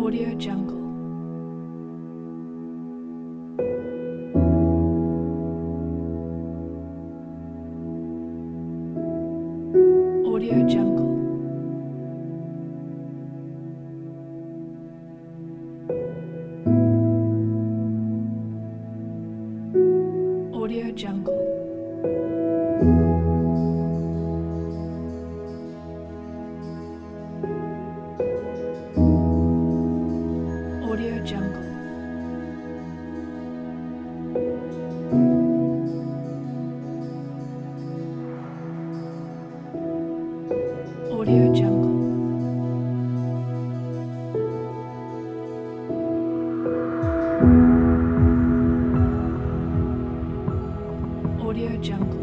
Audio Jungle. Audio Jungle. Audio Jungle. Audio Jungle. Audio Jungle. Audio Jungle.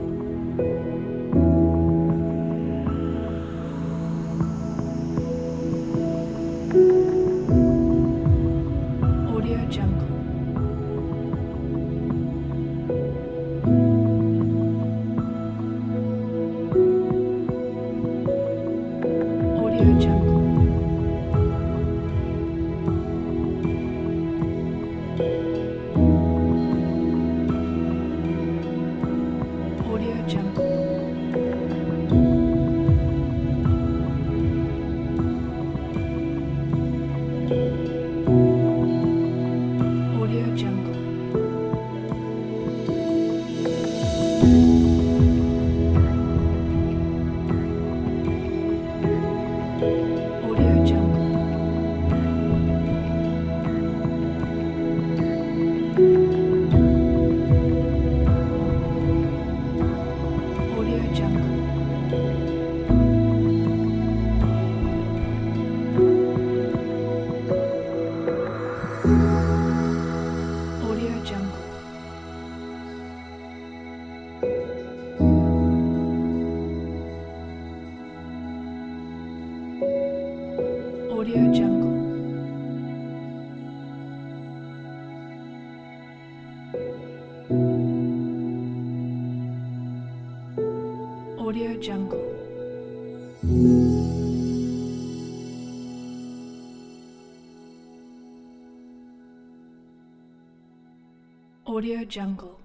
Audio Jungle. Audio Jungle. Audio Jungle. Audio Jungle. Audio Jungle. Audio Jungle. Audio Jungle. Audio Jungle. Audio Jungle. Audio Jungle.